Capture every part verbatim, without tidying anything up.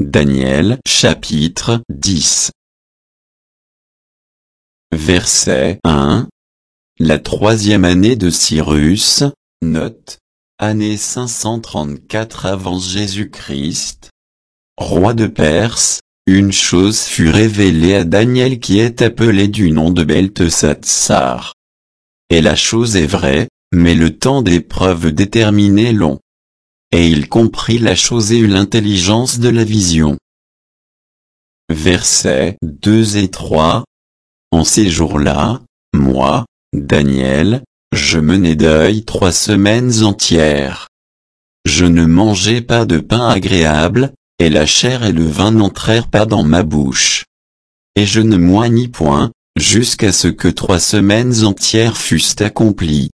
Daniel chapitre dix. Verset un. La troisième année de Cyrus, note, année cinq cent trente-quatre avant Jésus-Christ, roi de Perse, une chose fut révélée à Daniel qui est appelé du nom de Belteshazzar. Et la chose est vraie, mais le temps d'épreuve déterminé long. Et il comprit la chose et eut l'intelligence de la vision. Versets deux et trois. En ces jours-là, moi, Daniel, je menai deuil trois semaines entières. Je ne mangeai pas de pain agréable, et la chair et le vin n'entrèrent pas dans ma bouche. Et je ne moignis point, jusqu'à ce que trois semaines entières fussent accomplies.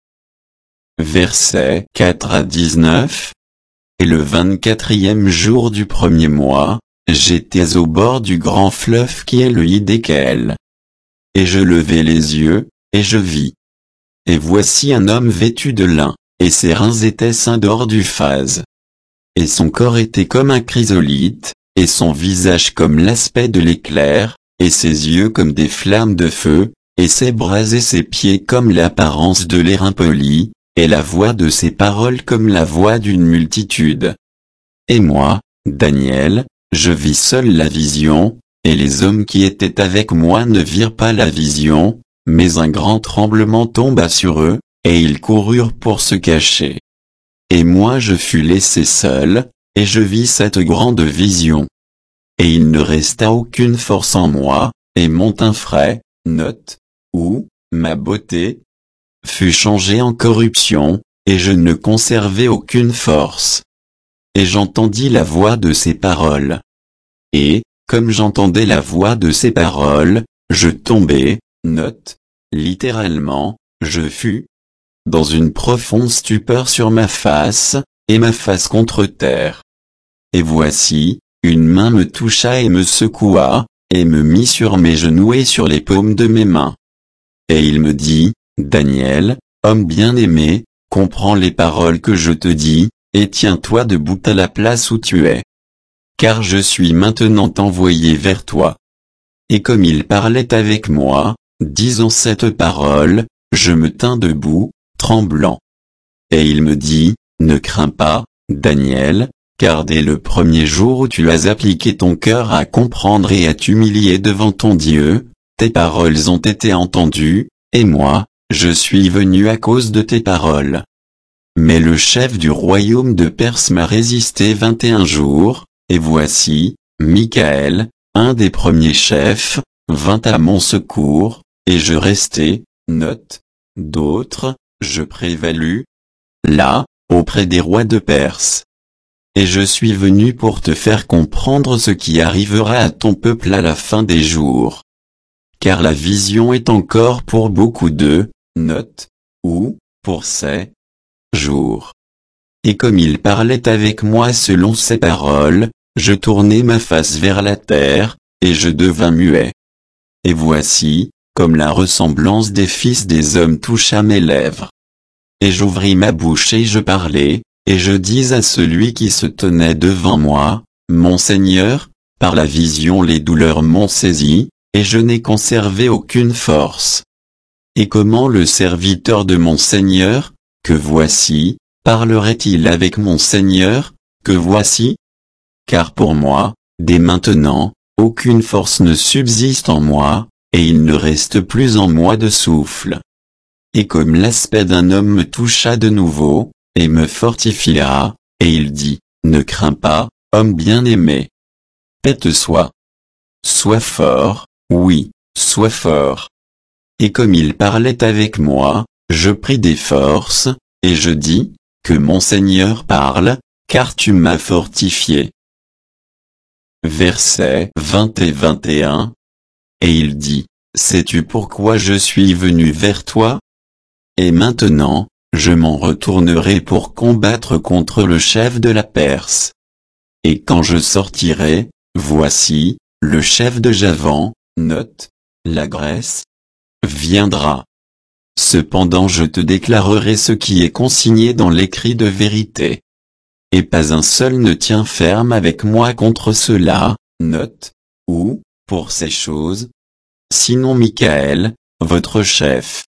Versets quatre à dix-neuf. Et le vingt-quatrième jour du premier mois, j'étais au bord du grand fleuve qui est le Hiddekel. Et je levai les yeux, et je vis. Et voici un homme vêtu de lin, et ses reins étaient ceints d'or du phase. Et son corps était comme un chrysolite, et son visage comme l'aspect de l'éclair, et ses yeux comme des flammes de feu, et ses bras et ses pieds comme l'apparence de l'airain poli, et la voix de ses paroles comme la voix d'une multitude. Et moi, Daniel, je vis seul la vision, et les hommes qui étaient avec moi ne virent pas la vision, mais un grand tremblement tomba sur eux, et ils coururent pour se cacher. Et moi je fus laissé seul, et je vis cette grande vision. Et il ne resta aucune force en moi, et mon teint frais, note, ou, ma beauté, fut changée en corruption, et je ne conservai aucune force. Et j'entendis la voix de ces paroles. Et, comme j'entendais la voix de ces paroles, je tombai, note, littéralement, je fus dans une profonde stupeur sur ma face, et ma face contre terre. Et voici, une main me toucha et me secoua, et me mit sur mes genoux et sur les paumes de mes mains. Et il me dit, Daniel, homme bien-aimé, comprends les paroles que je te dis, et tiens-toi debout à la place où tu es. Car je suis maintenant envoyé vers toi. Et comme il parlait avec moi, disant cette parole, je me tins debout, tremblant. Et il me dit, ne crains pas, Daniel, car dès le premier jour où tu as appliqué ton cœur à comprendre et à t'humilier devant ton Dieu, tes paroles ont été entendues, et moi, je suis venu à cause de tes paroles. Mais le chef du royaume de Perse m'a résisté vingt et un jours, et voici, Michaël, un des premiers chefs, vint à mon secours, et je restai, note, d'autres, je prévalus, là, auprès des rois de Perse. Et je suis venu pour te faire comprendre ce qui arrivera à ton peuple à la fin des jours. Car la vision est encore pour beaucoup de, note, ou, pour ces jours. Et comme il parlait avec moi selon ses paroles, je tournai ma face vers la terre, et je devins muet. Et voici, comme la ressemblance des fils des hommes toucha mes lèvres. Et j'ouvris ma bouche et je parlais, et je dis à celui qui se tenait devant moi, Mon Seigneur, par la vision les douleurs m'ont saisi, et je n'ai conservé aucune force. Et comment le serviteur de mon Seigneur, que voici, parlerait-il avec mon Seigneur, que voici? Car pour moi, dès maintenant, aucune force ne subsiste en moi, et il ne reste plus en moi de souffle. Et comme l'aspect d'un homme me toucha de nouveau, et me fortifia, et il dit, ne crains pas, homme bien-aimé. Paie-toi. Sois fort, oui, sois fort. Et comme il parlait avec moi, je pris des forces, et je dis, que mon Seigneur parle, car tu m'as fortifié. Versets vingt et vingt et un. Et il dit, sais-tu pourquoi je suis venu vers toi? Et maintenant, je m'en retournerai pour combattre contre le chef de la Perse. Et quand je sortirai, voici, le chef de Javan, note, la Grèce, viendra. Cependant je te déclarerai ce qui est consigné dans l'écrit de vérité. et pas un seul ne tient ferme avec moi contre cela, note, ou, pour ces choses. Sinon Michael, votre chef,